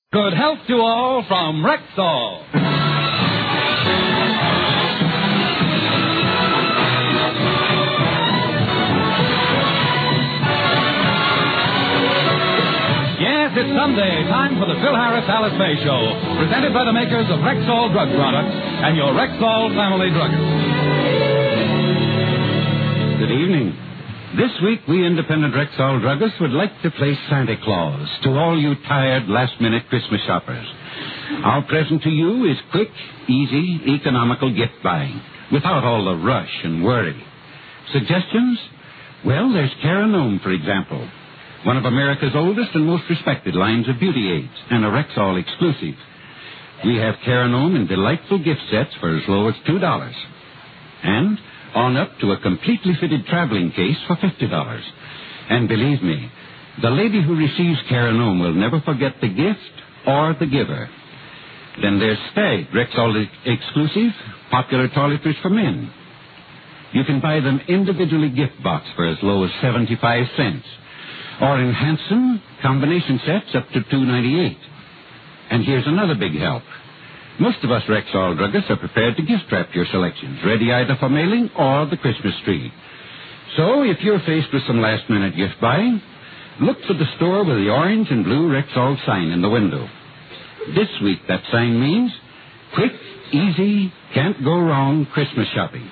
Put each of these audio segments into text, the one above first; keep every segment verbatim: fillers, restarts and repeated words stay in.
Good health to all from Rexall. Yes, it's Sunday, time for the Phil Harris Alice Faye Show, presented by the makers of Rexall Drug Products and your Rexall family druggist. Good evening. This week, we independent Rexall druggists would like to play Santa Claus to all you tired last-minute Christmas shoppers. Our present to you is quick, easy, economical gift buying, without all the rush and worry. Suggestions? Well, there's Caranome, for example, one of America's oldest and most respected lines of beauty aids, and a Rexall exclusive. We have Caranome in delightful gift sets for as low as two dollars. And on up to a completely fitted traveling case for fifty dollars. And believe me, the lady who receives Caranome will never forget the gift or the giver. Then there's Stag, Rexall exclusive, popular toiletries for men. You can buy them individually gift box for as low as seventy-five cents. Or in handsome combination sets up to two dollars and ninety-eight cents. And here's another big help. Most of us Rexall druggists are prepared to gift wrap your selections, ready either for mailing or the Christmas tree. So, if you're faced with some last-minute gift buying, look for the store with the orange and blue Rexall sign in the window. This week, that sign means quick, easy, can't go wrong Christmas shopping.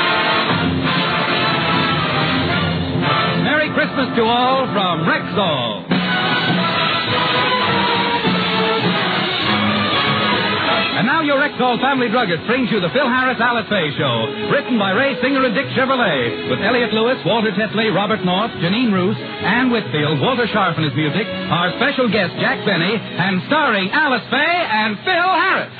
Merry Christmas to all from Rexall. And now your Rexall family druggist brings you the Phil Harris Alice Faye Show, written by Ray Singer and Dick Chevrolet, with Elliot Lewis, Walter Tetley, Robert North, Janine Roos, Ann Whitfield, Walter Sharp and his music, our special guest Jack Benny, and starring Alice Faye and Phil Harris.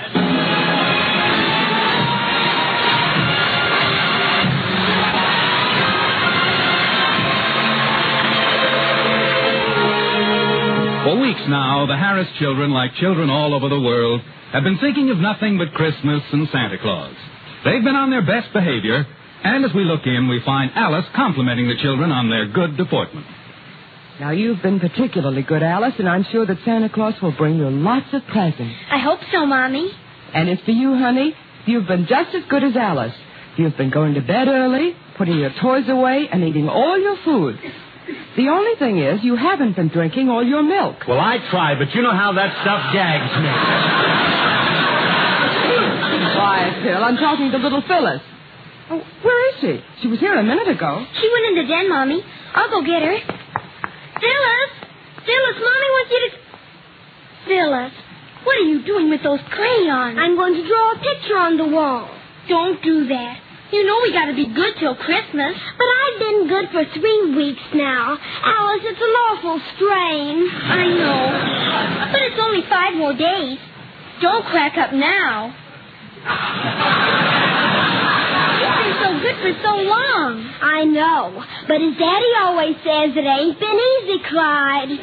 For weeks now, the Harris children, like children all over the world, have been thinking of nothing but Christmas and Santa Claus. They've been on their best behavior, and as we look in, we find Alice complimenting the children on their good deportment. Now, you've been particularly good, Alice, and I'm sure that Santa Claus will bring you lots of presents. I hope so, Mommy. And as for you, honey, you've been just as good as Alice. You've been going to bed early, putting your toys away, and eating all your food. The only thing is, you haven't been drinking all your milk. Well, I try, but you know how that stuff gags me. Quiet, Phil. I'm talking to little Phyllis. Oh, where is she? She was here a minute ago. She went in the den, Mommy. I'll go get her. Phyllis! Phyllis, Mommy wants you to... Phyllis, what are you doing with those crayons? I'm going to draw a picture on the wall. Don't do that. You know we got to be good till Christmas. But I've been good for three weeks now. Alice, it's an awful strain. I know. But it's only five more days. Don't crack up now. You've been so good for so long. I know. But as Daddy always says, it ain't been easy, Clyde.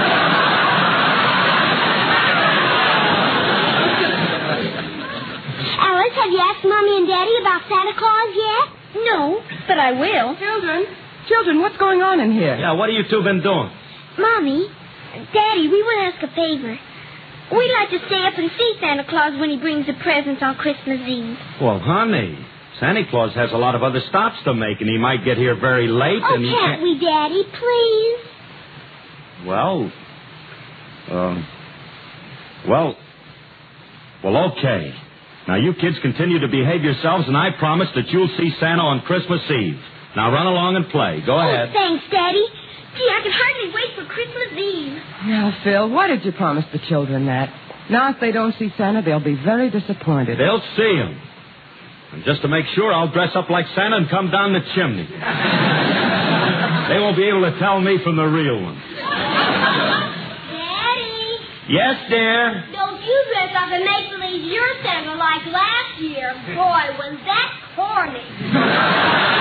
Alice, have you asked Mommy and Daddy about Santa Claus yet? No, but I will. Children, children, what's going on in here? Yeah, what have you two been doing? Mommy, Daddy, we want to ask a favor. We'd like to stay up and see Santa Claus when he brings the presents on Christmas Eve. Well, honey, Santa Claus has a lot of other stops to make, and he might get here very late. Oh, and he can't can't... we, Daddy, please? Well, um, well, well, okay. Now, you kids continue to behave yourselves, and I promise that you'll see Santa on Christmas Eve. Now, run along and play. Go oh, ahead. Thanks, Daddy. Gee, I can hardly wait for Christmas Eve. Now, Phil, why did you promise the children that? Now, if they don't see Santa, they'll be very disappointed. They'll see him. And just to make sure, I'll dress up like Santa and come down the chimney. They won't be able to tell me from the real one. Daddy. Yes, dear? Don't you dress up and make believe you're Santa like last year. Boy, was that corny.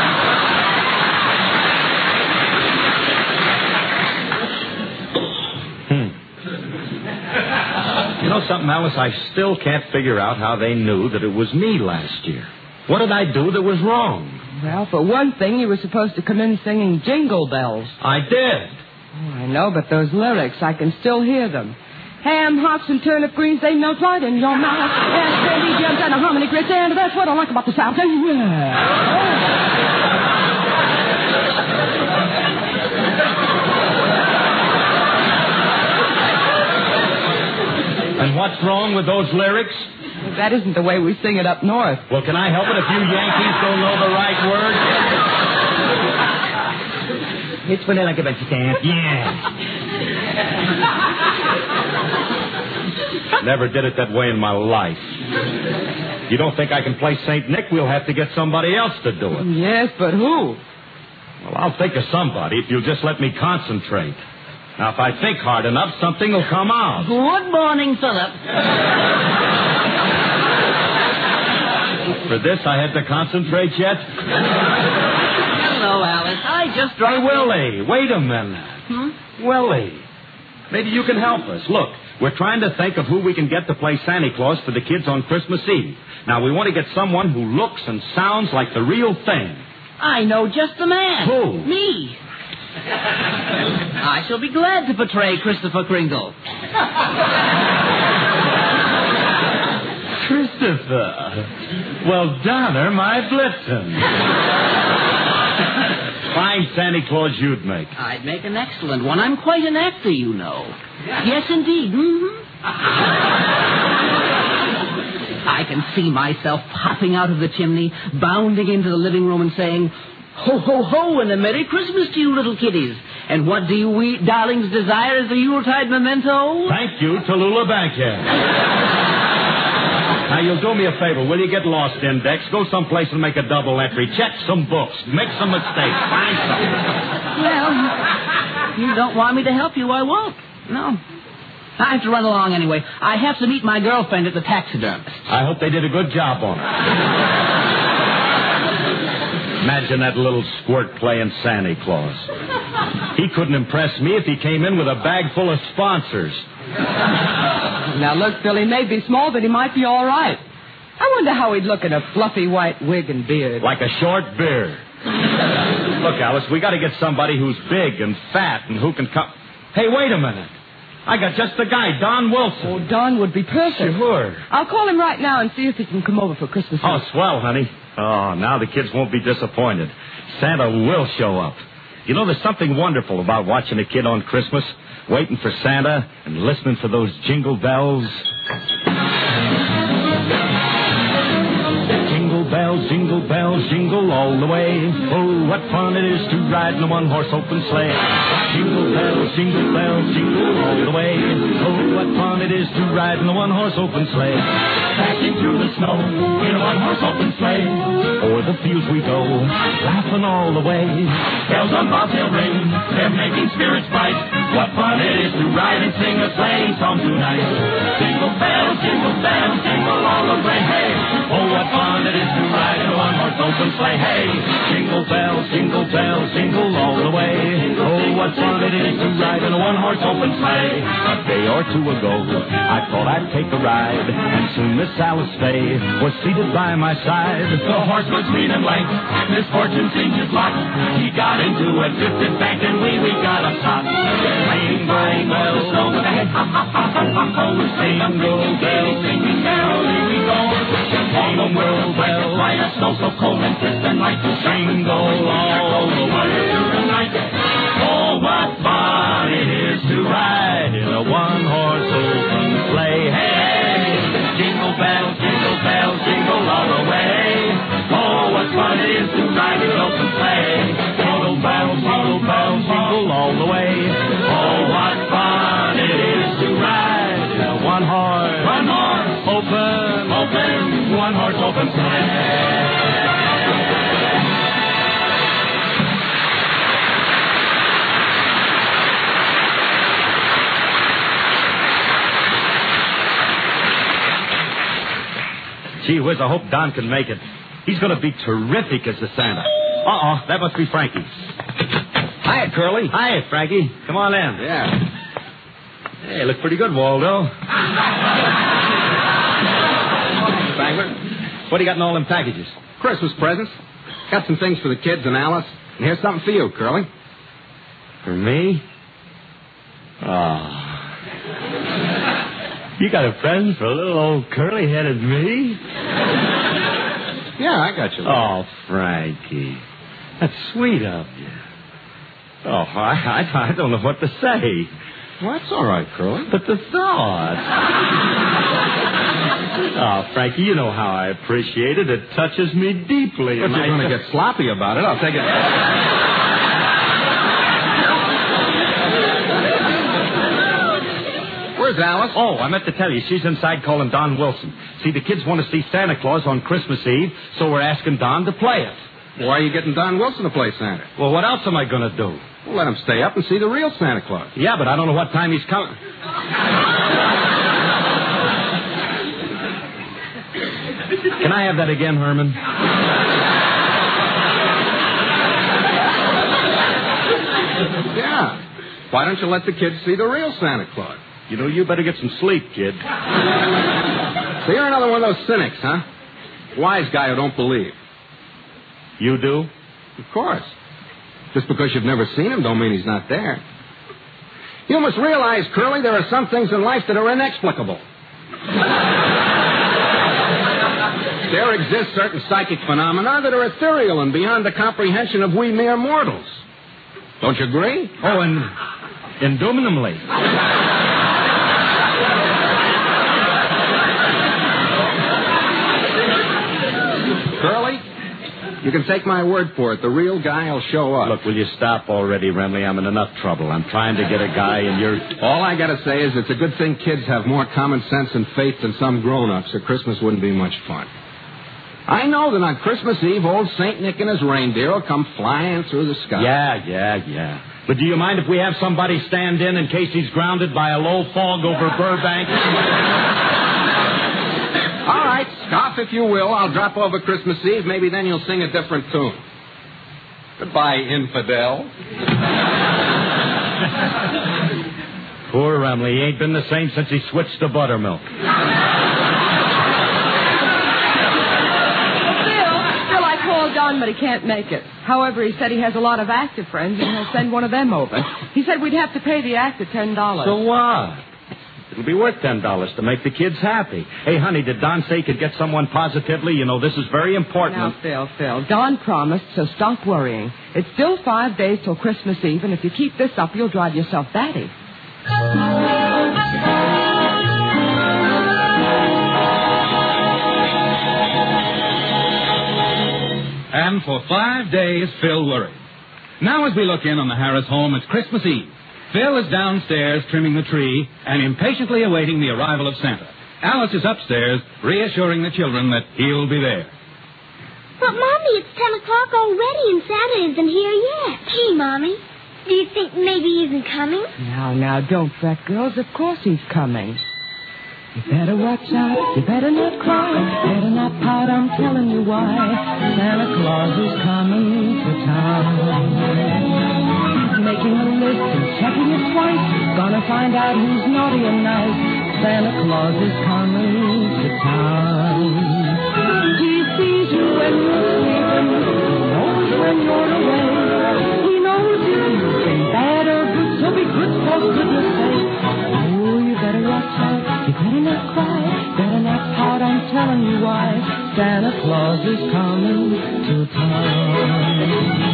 You know something, Alice? I still can't figure out how they knew that it was me last year. What did I do that was wrong? Well, for one thing, you were supposed to come in singing Jingle Bells. I did. Oh, I know, but those lyrics, I can still hear them. Ham, hocks, and turnip greens, they melt right in your mouth. And candy gems and a hominy grits, and that's what I like about the South. And what's wrong with those lyrics? That isn't the way we sing it up north. Well, can I help it if you Yankees don't know the right word? It's what I like about you, Sam. Yeah. Never did it that way in my life. You don't think I can play Saint Nick? We'll have to get somebody else to do it. Yes, but who? Well, I'll think of somebody if you'll just let me concentrate. Now, if I think hard enough, something will come out. Good morning, Philip. For this, I had to concentrate yet? Hello, Alice. I just Hey, dropped... Willie, wait a minute. Hmm? Willie, maybe you can help us. Look, we're trying to think of who we can get to play Santa Claus for the kids on Christmas Eve. Now, we want to get someone who looks and sounds like the real thing. I know just the man. Who? Me. I shall be glad to portray Christopher Kringle. Christopher. Well, Donner, my Blitzen. Fine Santa Claus you'd make. I'd make an excellent one. I'm quite an actor, you know. Yes, indeed. Mm-hmm. I can see myself popping out of the chimney, bounding into the living room and saying, ho, ho, ho, and a Merry Christmas to you, little kiddies. And what do you we darlings desire as a Yuletide memento? Thank you, Tallulah Bankhead. Now, you'll do me a favor. Will you get lost, Index? Go someplace and make a double entry. Check some books. Make some mistakes. Find something. Well, you don't want me to help you, I won't. No. I have to run along anyway. I have to meet my girlfriend at the taxidermist. I hope they did a good job on it. Imagine that little squirt playing Santa Claus. He couldn't impress me if he came in with a bag full of sponsors. Now, look, Phil, he may be small, but he might be all right. I wonder how he'd look in a fluffy white wig and beard. Like a short beard. Look, Alice, we got to get somebody who's big and fat and who can come... Hey, wait a minute. I got just the guy, Don Wilson. Oh, Don would be perfect. Sure. I'll call him right now and see if he can come over for Christmas Eve. Oh, swell, honey. Oh, now the kids won't be disappointed. Santa will show up. You know, there's something wonderful about watching a kid on Christmas, waiting for Santa and listening for those jingle bells. Jingle bells, jingle bells, jingle all the way. Oh, what fun it is to ride in a one-horse open sleigh. Jingle bells, jingle bells, jingle all the way. Oh, what fun it is to ride in a one-horse open sleigh. Dashing through the snow in a one-horse open sleigh. O'er the fields we go, laughing all the way. Bells on bobtail ring, they're making spirits bright. What fun it is to ride and sing a sleighing song tonight. Jingle bells, jingle bells, jingle all the way. Hey, oh, what fun it is to ride in a one-horse open sleigh. Hey, jingle bells, jingle bells, jingle all the way. Oh, what fun it is to ride in a one-horse open sleigh. A day or two ago, I thought I'd take a ride, and soon Miss Alice Faye was seated by my side. The horse was lean and lank, misfortune seemed his lot. He got into a drifted bank, and we, we got a shot. Playing by the snow with a head, ha, ha, ha, ha, ha, ha. Jingle bells, singing merrily we go. On the world where light a snow so cold and crisp and light. Jingle all the way tonight. Oh, what fun it is to ride in a one-horse open sleigh. Hey, jingle bells, jingle bells, jingle all the way. Oh, what fun it is to ride in an open sleigh. Jingle bells, jingle bells, jingle all the way. Oh, what fun it is to ride in a one-horse, one-horse open, open, one-horse open sleigh. Gee whiz, I hope Don can make it. He's going to be terrific as the Santa. Uh-oh, that must be Frankie. Hiya, Curly. Hiya, Frankie. Come on in. Yeah. Hey, look pretty good, Waldo. Spangler, What do you got in all them packages? Christmas presents. Got some things for the kids and Alice. And here's something for you, Curly. For me? Oh. You got a present for a little old curly-headed me? Yeah, I got you. Oh, Frankie. That's sweet of you. Oh, I, I, I don't know what to say. Well, that's all right, Curly. But the thought. Oh, Frankie, you know how I appreciate it. It touches me deeply. If you're going to get sloppy about it, I'll take it. Where's Alice? Oh, I meant to tell you, she's inside calling Don Wilson. See, the kids want to see Santa Claus on Christmas Eve, so we're asking Don to play it. Why are you getting Don Wilson to play Santa? Well, what else am I going to do? Well, let him stay up and see the real Santa Claus. Yeah, but I don't know what time he's coming. Can I have that again, Herman? Yeah. Why don't you let the kids see the real Santa Claus? You know, you better get some sleep, kid. So you're another one of those cynics, huh? Wise guy who don't believe. You do? Of course. Just because you've never seen him don't mean he's not there. You must realize, Curly, there are some things in life that are inexplicable. There exist certain psychic phenomena that are ethereal and beyond the comprehension of we mere mortals. Don't you agree? Oh, and indubitably. Curly, you can take my word for it. The real guy will show up. Look, will you stop already, Remley? I'm in enough trouble. I'm trying to get a guy, and you're... All I got to say is it's a good thing kids have more common sense and faith than some grown-ups, or Christmas wouldn't be much fun. I know that on Christmas Eve, old Saint Nick and his reindeer will come flying through the sky. Yeah, yeah, yeah. But do you mind if we have somebody stand in in case he's grounded by a low fog over Burbank? All right, scoff if you will. I'll drop over Christmas Eve. Maybe then you'll sing a different tune. Goodbye, infidel. Poor Remley. He ain't been the same since he switched to buttermilk. Don, but he can't make it. However, he said he has a lot of active friends, and he'll send one of them over. He said we'd have to pay the actor ten dollars. So what? It'll be worth ten dollars to make the kids happy. Hey, honey, did Don say he could get someone positively? You know, this is very important. Now, Phil, Phil, Don promised, so stop worrying. It's still five days till Christmas Eve, and if you keep this up, you'll drive yourself batty. And for five days, Phil worried. Now as we look in on the Harris home, it's Christmas Eve. Phil is downstairs trimming the tree and impatiently awaiting the arrival of Santa. Alice is upstairs, reassuring the children that he'll be there. But, Mommy, it's ten o'clock already and Santa isn't here yet. Gee, Mommy, do you think maybe he isn't coming? Now, now, don't fret, girls. Of course he's coming. You better watch out, you better not cry, better not pout, I'm telling you why. Santa Claus is coming to town. He's making a list and checking it twice, gonna find out who's naughty and nice. Santa Claus is coming to town. He sees you when you're sleeping, he knows when you're away. He knows if you've been bad or good, so be good for goodness sake. Oh, you better watch out. You better not cry, better not pout, I'm telling you why. Santa Claus is coming to town.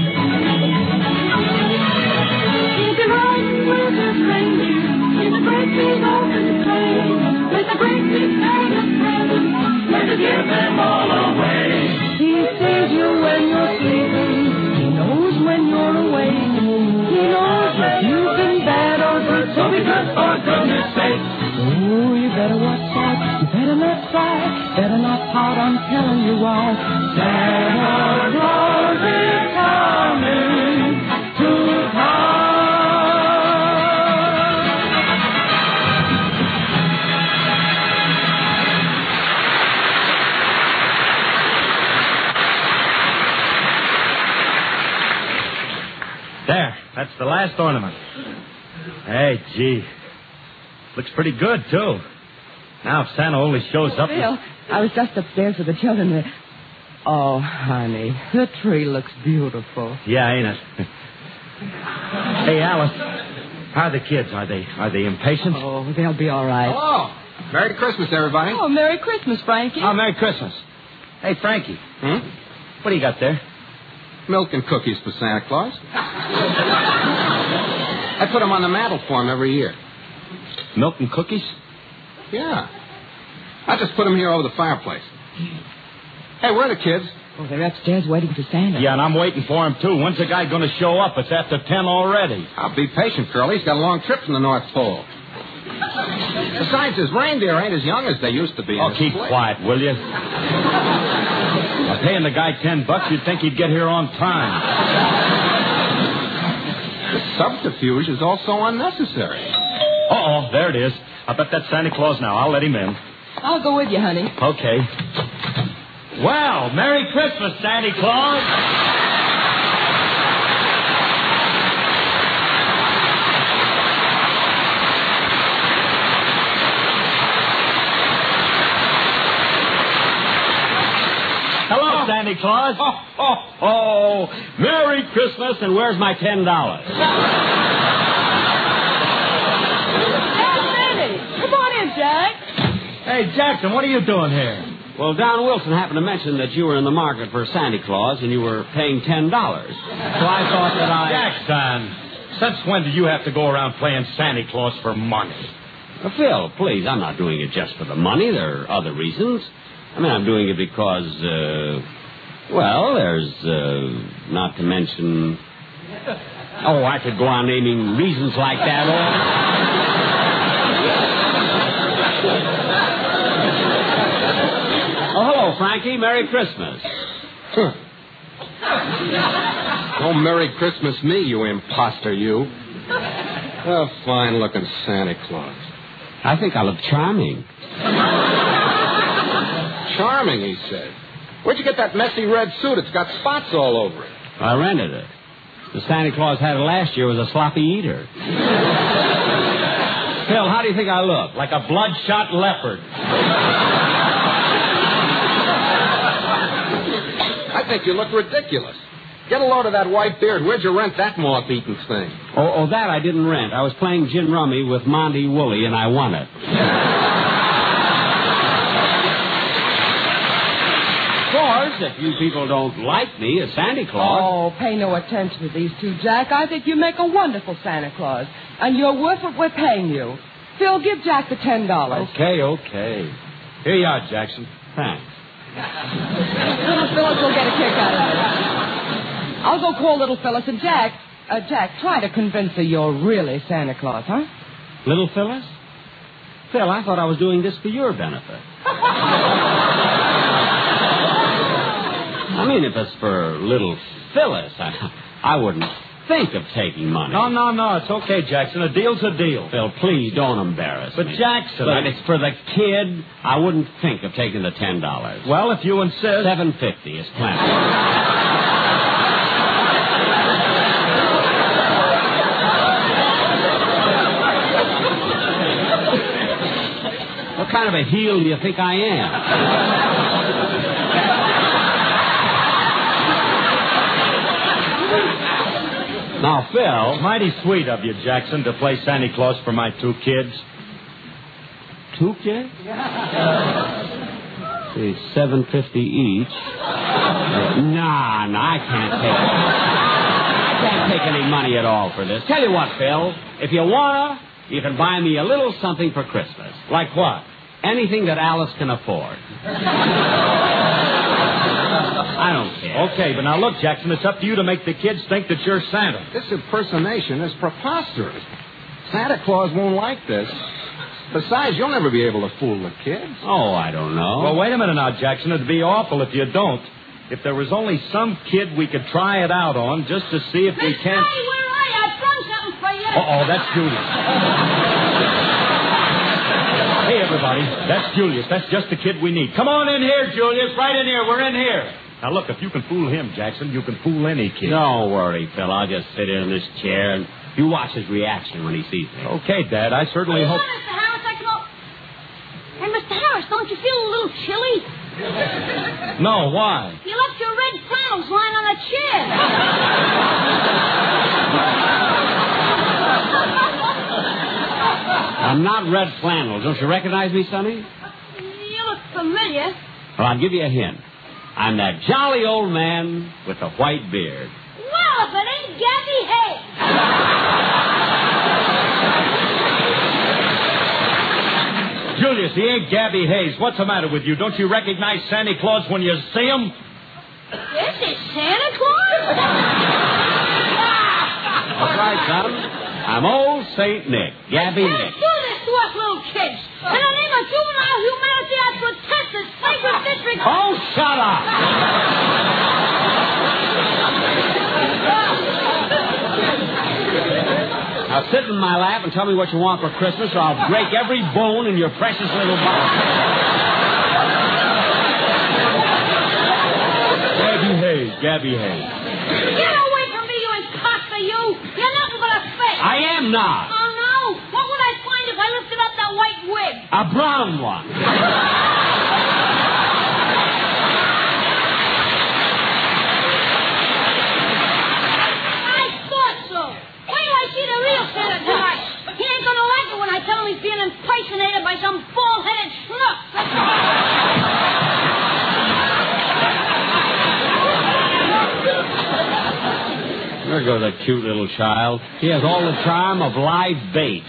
You can ride with his reindeer in the great big open sleigh, with the great big bag of presents, and to give them all away. He sees you when you're sleeping, he knows when you're awake. He knows if you've been bad or good, so be good for goodness sake. Oh, you better watch out, you better not cry, better not pout, I'm telling you why. Santa Claus is coming to town. There, that's the last ornament. Hey, gee. Looks pretty good, too. Now, if Santa only shows up... Phil, I was just upstairs with the children. Oh, honey, the tree looks beautiful. Yeah, ain't it? Hey, Alice, how are the kids? Are they are they impatient? Oh, they'll be all right. Hello. Merry Christmas, everybody. Oh, Merry Christmas, Frankie. Oh, Merry Christmas. Hey, Frankie. Hmm? What do you got there? Milk and cookies for Santa Claus. I put them on the mantle for him every year. Milk and cookies? Yeah. I just put them here over the fireplace. Hey, where are the kids? Oh, they're upstairs waiting for Santa. Yeah, and I'm waiting for him, too. When's the guy going to show up? It's after ten already. I'll be patient, Curly. He's got a long trip from the North Pole. Besides, his reindeer ain't as young as they used to be. Oh, keep quiet, will you? I'm paying the guy ten bucks. You'd think he'd get here on time. The subterfuge is also unnecessary. Uh-oh, there it is. I bet that's Santa Claus now. I'll let him in. I'll go with you, honey. Okay. Well, Merry Christmas, Santa Claus. Hello, Santa Claus. Oh, oh, oh. Merry Christmas, and where's my ten dollars? Come on in, Jack. Hey, Jackson, what are you doing here? Well, Don Wilson happened to mention that you were in the market for Santa Claus and you were paying ten dollars. So I thought that I... Jackson, since when do you have to go around playing Santa Claus for money? Well, Phil, please, I'm not doing it just for the money. There are other reasons. I mean, I'm doing it because, uh, well, there's, uh, not to mention... Oh, I could go on naming reasons like that all... Oh, hello, Frankie. Merry Christmas. Huh. Oh, Merry Christmas me, you imposter, you. A fine-looking Santa Claus. I think I look charming. Charming, he said. Where'd you get that messy red suit? It's got spots all over it. I rented it. The Santa Claus had it last year was a sloppy eater. Phil, how do you think I look? Like a bloodshot leopard. I think you look ridiculous. Get a load of that white beard. Where'd you rent that moth-eaten thing? Oh, oh, that I didn't rent. I was playing gin rummy with Monty Woolley, and I won it. Of course, if you people don't like me as Santa Claus... Oh, pay no attention to these two, Jack. I think you make a wonderful Santa Claus, and you're worth what we're paying you. Phil, give Jack the ten dollars. Okay, okay. Here you are, Jackson. Thanks. Little Phyllis will get a kick out of it. I'll go call Little Phyllis, and Jack, uh, Jack, try to convince her you're really Santa Claus, huh? Little Phyllis? Phil, I thought I was doing this for your benefit. I mean, if it's for Little Phyllis, I, I wouldn't think of taking money. No, no, no. It's okay, Jackson. A deal's a deal. Phil, please don't embarrass but me. But, Jackson... But it's for the kid. I wouldn't think of taking the ten dollars. Well, if you insist... seven fifty is plenty. What kind of a heel do you think I am? Now, Phil... Mighty sweet of you, Jackson, to play Santa Claus for my two kids. Two kids? See, seven fifty each. Nah, nah, I can't take I can't take any money at all for this. Tell you what, Phil, if you wanna, you can buy me a little something for Christmas. Like what? Anything that Alice can afford. I don't care. Okay, but now look, Jackson, it's up to you to make the kids think that you're Santa. This impersonation is preposterous. Santa Claus won't like this. Besides, you'll never be able to fool the kids. Oh, I don't know. Well, wait a minute now, Jackson. It'd be awful if you don't. If there was only some kid we could try it out on just to see if we Miss can't... May, where are you? I've done something for you. Uh-oh, that's Julius. Hey, everybody, that's Julius. That's just the kid we need. Come on in here, Julius. Right in here. We're in here. Now, look, if you can fool him, Jackson, you can fool any kid. Don't worry, Phil. I'll just sit in this chair and you watch his reaction when he sees me. Okay, Dad. I certainly Come hope... on, Mister Harris, I can... Hey, Mister Harris, don't you feel a little chilly? No, why? You left your red flannels lying on a chair. I'm not red flannel. Don't you recognize me, Sonny? You look familiar. Well, I'll give you a hint. I'm that jolly old man with the white beard. Well, if it ain't Gabby Hayes. Julius, he ain't Gabby Hayes. What's the matter with you? Don't you recognize Santa Claus when you see him? This is Santa Claus? That's right, son. I'm old Saint Nick, Gabby Can't Nick. do this to us little kids. In the name of juvenile humanity, I protest this flagrant disregard. Oh, shut up! Now sit in my lap and tell me what you want for Christmas, or I'll break every bone in your precious little body. Gabby Hayes, Gabby Hayes. Get away from me, you imposter, you. You're nothing but a fake. I am not. Oh, no. What would I find if I lifted up that white wig? A brown one. I thought so. Wait till I see the real Santa tonight. He ain't gonna like it when I tell him he's being impersonated by some bald-headed schnook. There goes a cute little child. He has all the charm of live bait.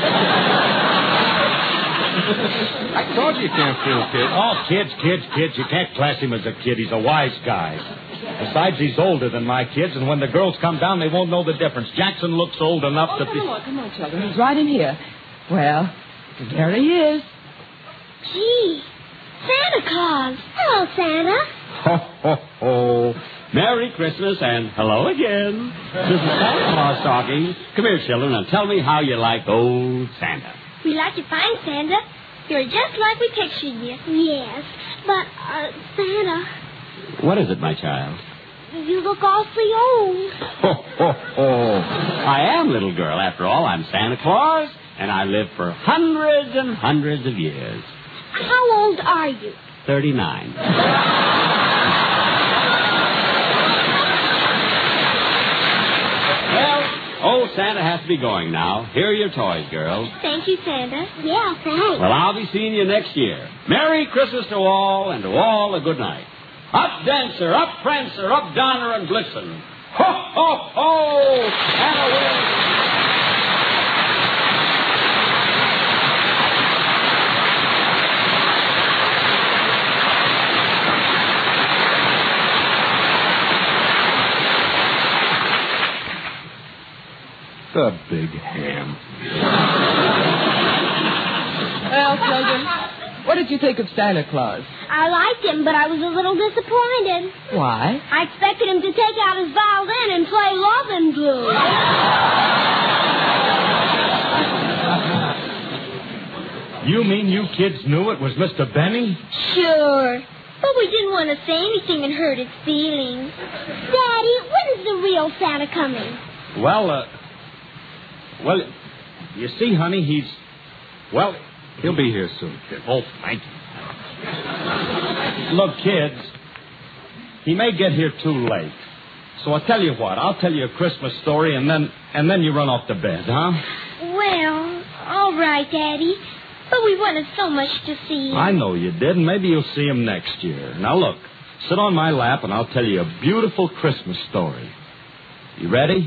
I told you you can't fool kids. Oh, kids, kids, kids. You can't class him as a kid. He's a wise guy. Besides, he's older than my kids, and when the girls come down, they won't know the difference. Jackson looks old enough Oh, to come be... on, come on, children. He's right in here. Well, there he is. Gee, Santa Claus. Hello, Santa. Ho, ho, ho. Merry Christmas and hello again. This is Santa Claus talking. Come here, children, and tell me how you like old Santa. We like you fine, Santa. You're just like we pictured you. Yes, but, uh, Santa, What is it, my child? you look awfully old. Ho, ho, ho. I am, little girl. After all, I'm Santa Claus, and I live for hundreds and hundreds of years. How old are you? Thirty-nine. Well, old Santa has to be going now. Here are your toys, girls. Thank you, Santa. Yeah, thanks. Well, I'll be seeing you next year. Merry Christmas to all, and to all a good night. Up, Dancer, up, Prancer, up, Donner and Blitzen. Ho, ho, ho! And away! The big ham. Well, children, what did you think of Santa Claus? I liked him, but I was a little disappointed. Why? I expected him to take out his violin and play Love and Blue. You mean you kids knew it was Mister Benny? Sure. But we didn't want to say anything and hurt his feelings. Daddy, when is the real Santa coming? Well, uh... Well, you see, honey, he's... Well... He'll be here soon, kid. Oh, thank you. Look, kids, he may get here too late. So I'll tell you what. I'll tell you a Christmas story, and then and then you run off to bed, huh? Well, all right, Daddy. But we wanted so much to see him. I know you did, and maybe you'll see him next year. Now, look, sit on my lap, and I'll tell you a beautiful Christmas story. You ready?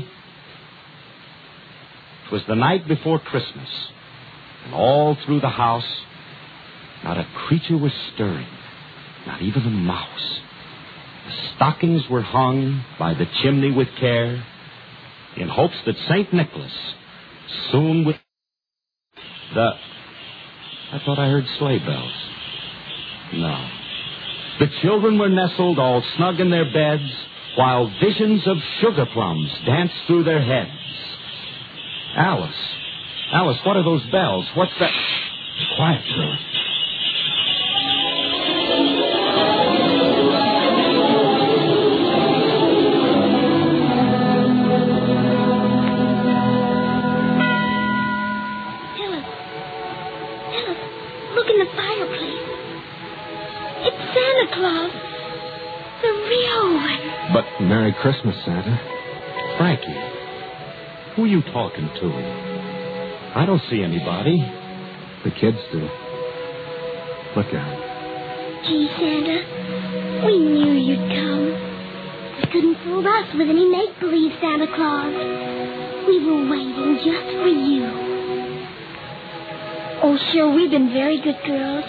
It was the night before Christmas, and all through the house, not a creature was stirring, not even a mouse. The stockings were hung by the chimney with care, in hopes that Saint Nicholas soon would... The... I thought I heard sleigh bells. No. The children were nestled all snug in their beds, while visions of sugar plums danced through their heads. Alice, Alice, what are those bells? What's that? Quiet, children. Phyllis, Phyllis, look in the fireplace. It's Santa Claus. The real one. But Merry Christmas, Santa. Frankie, who are you talking to? I don't see anybody. The kids do. Look at them. Gee, Santa, we knew you'd come. You couldn't fool us with any make-believe Santa Claus. We were waiting just for you. Oh, sure, we've been very good girls.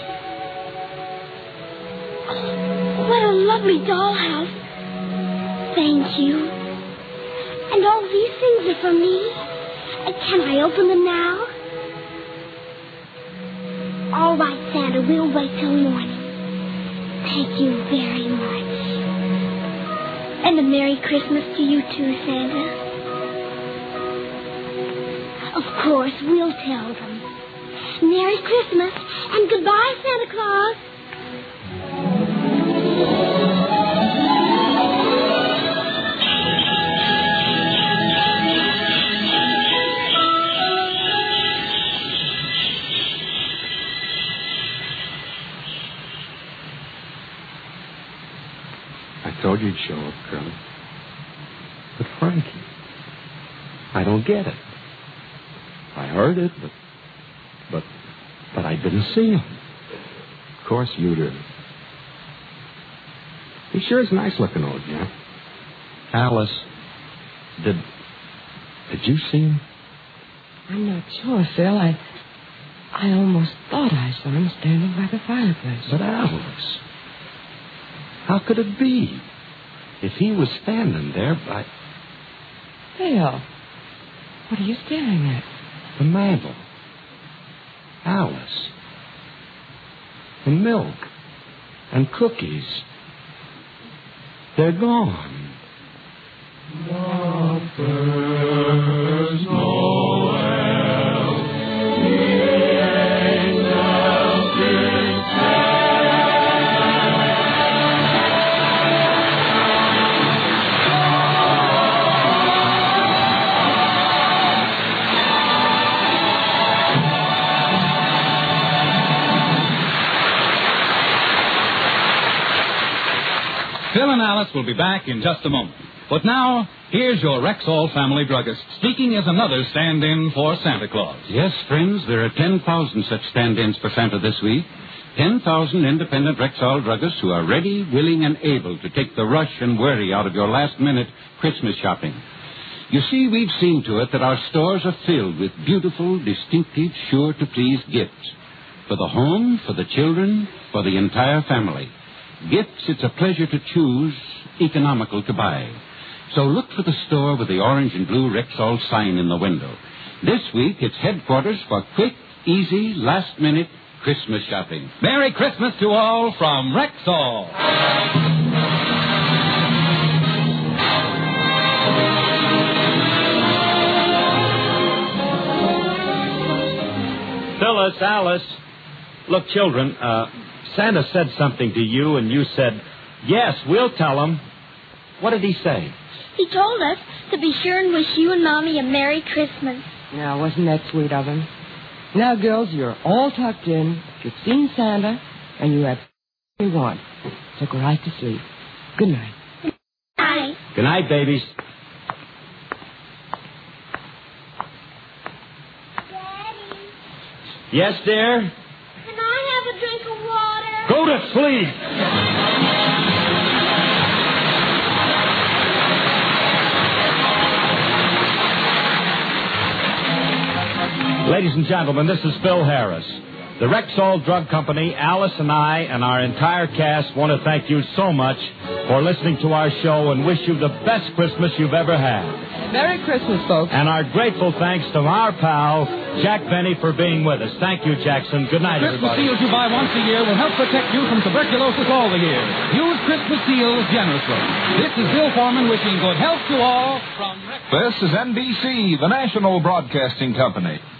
Oh, what a lovely dollhouse. Thank you. And all these things are for me. Uh, Can I open them now? All right, Santa, we'll wait till morning. Thank you very much. And a Merry Christmas to you too, Santa. Of course, we'll tell them. Merry Christmas and goodbye, Santa Claus. I told you you'd show up, Curly. But Frankie, I don't get it. I heard it, but, but, but I didn't see him. Of course you did. He sure is nice looking, old Jack. Alice, did, did you see him? I'm not sure, Phil. I, I almost thought I saw him standing by the fireplace. But Alice, how could it be? If he was standing there by Phil, what are you staring at? the mantel. Alice. And milk. And cookies. They're gone. First Noel, the angels did Phil and Alice will be back in just a moment. But now, here's your Rexall family druggist, speaking as another stand-in for Santa Claus. Yes, friends, there are ten thousand such stand-ins for Santa this week. ten thousand independent Rexall druggists who are ready, willing, and able to take the rush and worry out of your last-minute Christmas shopping. You see, we've seen to it that our stores are filled with beautiful, distinctive, sure-to-please gifts. For the home, for the children, for the entire family. Gifts it's a pleasure to choose, economical to buy. So look for the store with the orange and blue Rexall sign in the window. This week, it's headquarters for quick, easy, last-minute Christmas shopping. Merry Christmas to all from Rexall. Phyllis, Alice. Look, children, uh, Santa said something to you, and you said, yes, we'll tell him. What did he say? He told us to be sure and wish you and Mommy a Merry Christmas. Now, wasn't that sweet of him? Now, girls, you're all tucked in. You've seen Santa, and you have what you want. So go right to sleep. Good night. Bye. Good night, babies. Daddy, Yes, dear? can I have a drink of water? Go to sleep. Ladies and gentlemen, this is Phil Harris. The Rexall Drug Company, Alice and I, and our entire cast want to thank you so much for listening to our show and wish you the best Christmas you've ever had. Merry Christmas, folks. And our grateful thanks to our pal, Jack Benny, for being with us. Thank you, Jackson. Good night, Christmas everybody. seals you buy once a year will help protect you from tuberculosis all the year. Use Christmas seals generously. This is Bill Foreman wishing good health to all from Rexall. This is N B C, the national broadcasting company.